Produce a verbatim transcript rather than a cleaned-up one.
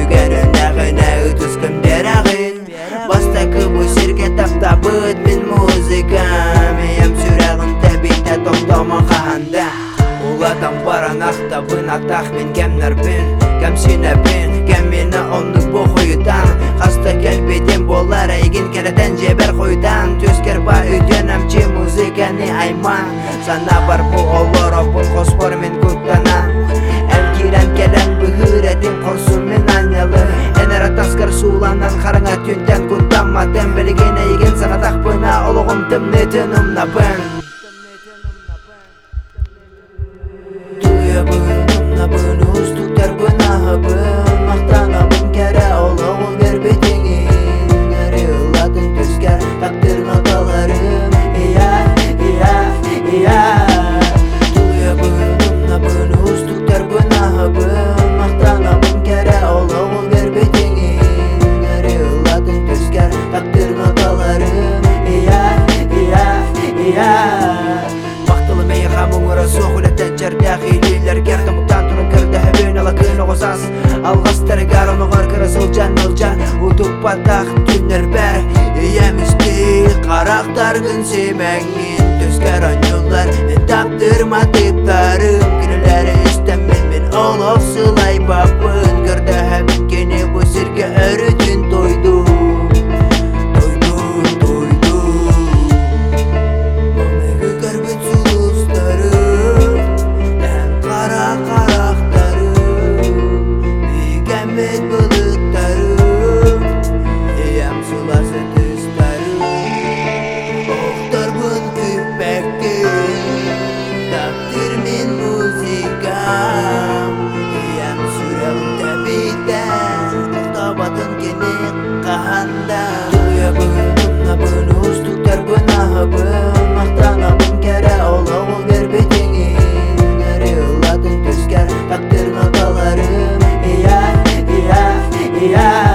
Түйгәріне ғына үтіскім дерағын Бастақы бұл серге тақта бұд мен музыкам Ем сүрәғын тәбейті тоқтама қағанда Улатам баран ақтабын атақ мен кәмнарбін Кәм сенәбін, кәм мені онлық бұл қойыдан Қаста кәлбеден болар әйген кәрәден жебер қойдан Төскер ба үйден әмче музыканы айман Сана бар бұл олар бұл қоспор мен күттана Әм кирен кәләм бұғыретін қорсын мен анялы Әнер атаскар суланан қарыңа түнден күттамадым Білген әйген сағатақ бұна олығым тімнетін ұмнабын Туябын, ұмнабын, ұстықтар бұнағыбын Мақтанабын кәрі олығыл бербетеңін Әрі ұладың түскер тақтыр ноталарым Ия, ия, ия Туябын, ұмнабын, ұстықтар бұнағыбын Мақтанабын кәрі олығыл бербетеңін Әрі ұладың түскер тақтыр ноталарым Ия, ия, ия Мақтылы мейға мұңыра соғылы тәджәрді Хейлейлер керді мұттан тұрын кірді Хөбен ала күн оғызас Алғастар ғарын оғар кірі сылжан ұлжан Ұтып батақ түнер бәр Иемізді қарақтар күн семәңін Төскер анюлар таптырма тыптарым Күнілері істеммен мен олық сылай бапын Кірді хөбен кені бұл сірге өрітін тойду Туябын, ұмнабын, ұстықтар бұнағыбын Мақтанабын кәрі олығыл бербетеңін Әрі ұладың түскер тақтыр ноталарым Ия, ия, ия